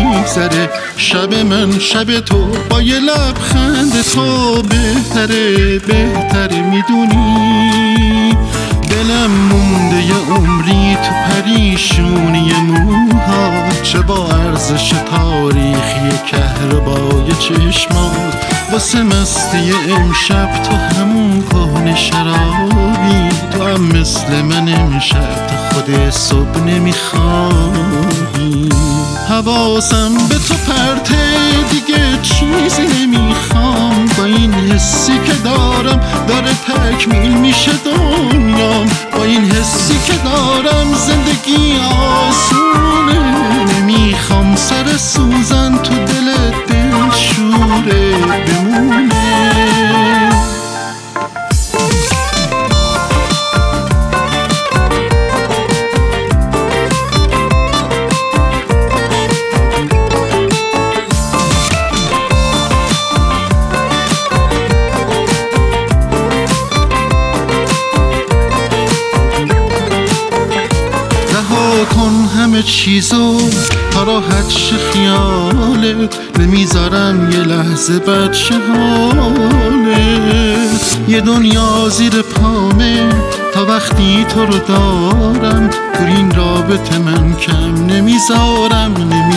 میگذره. شب من شب تو با یه لبخند تو بهتره میدونی. دلم مونده یه عمری تو پریشونی موها، چه با ارزش تاریخی کهربای چشمات. واسه مستی امشب تو همون کهنه شرابی، تو هم مثل من امشب تا خود صبح نمیخوابی. حواسم به تو پرته دیگه چیزی نمیخوام، با این حسی که دارم داره تکمیل میشه دنیام. با این حسی که دارم زندگی آسونه، نمیخوام سر سوزن تو دل شوره بمونه. کن همه چیزو تا راحت شه خیالت، نمیذارم یه لحظه بد شه حالت. یه دنیا زیر پامه تا وقتی تو رو دارم، تو این رابطه من کم نمیذارم.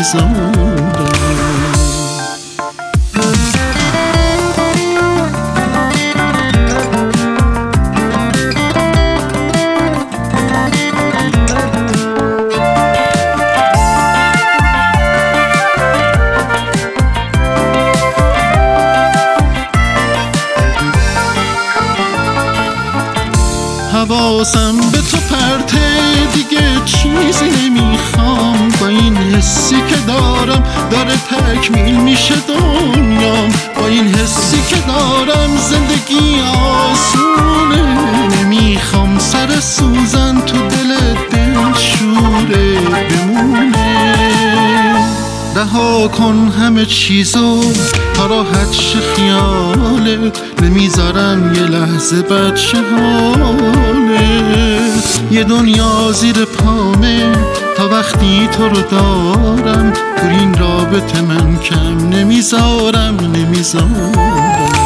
حواسم به تو پرته دیگه چیزی نمیخوام، با این حسی که دارم داره تکمیل میشه دنیام. با این حسی که دارم زندگی آسونه، نمیخوام سر سوزن تو دل شوره بمونه. رها کن همه چیزو تا راحت شه خیالت، نمیذارم یه لحظه بد شه حالت. یه دنیا زیر پامه تا وقتی تو رو دارم، تو این رابطه من کم نمیذارم.